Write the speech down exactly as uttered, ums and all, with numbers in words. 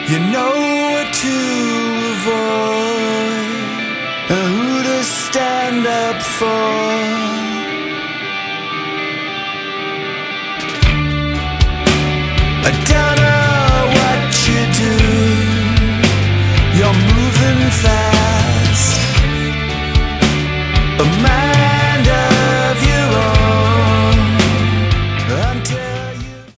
You know what to avoid, and who to stand up for. I don't know what you do, you're moving fast. A man